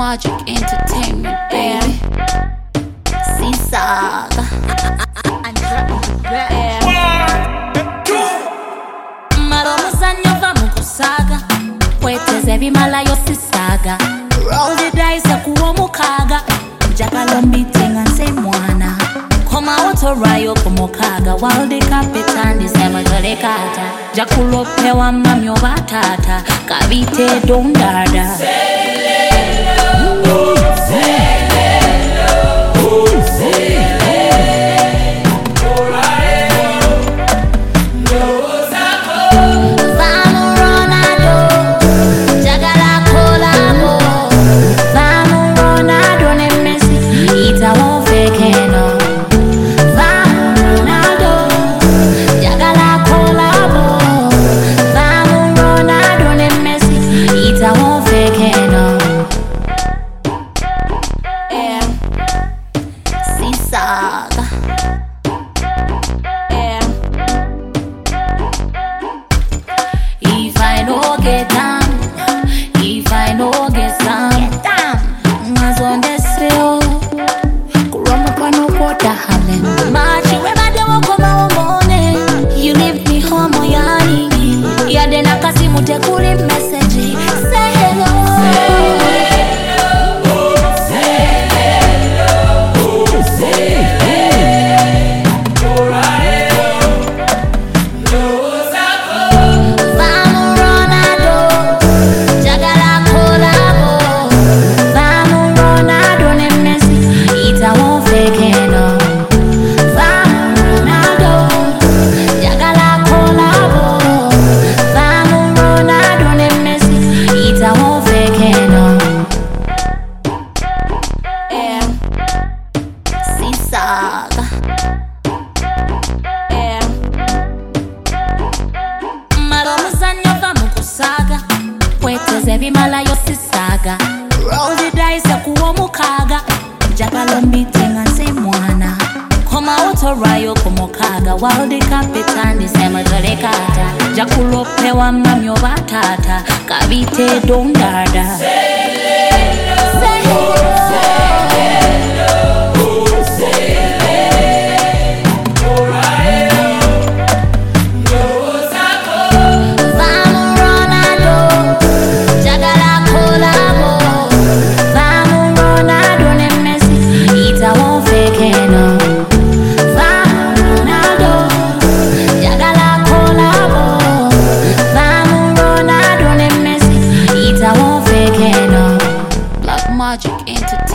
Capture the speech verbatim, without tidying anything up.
Magic Entertainment, baby. Sisaga. I'm dropping the bag. Maromuzanyo va mukusaga. Kweteze bimala yo sisaga. Roll the dice akuwa mukaga. Njagala mbitinga nse mwana. Koma otorayo kumukaga. While the captain is never gonna kata. Jakulopewa mamyo batata. Kabite dondada. Saga. Yeah. If I no get down, if I no get down, get down. Mazon deseo, kuroma pano kota halen. Machi weba dewa koma umone, you leave me home yani. Ya dena kasi mute kuri message. Say hello. Saga. Yeah. Maromuzanyo va mukusaga. Kweteze bimala yo sisaga. Roll the dice akuwa mukaga. Njagala mbitinga nse mwana. Koma otorayo kumukaga. While the captain is never gonna kata. Jakulopewa mamyo batata. Kabite dondada. Magic Entertainment.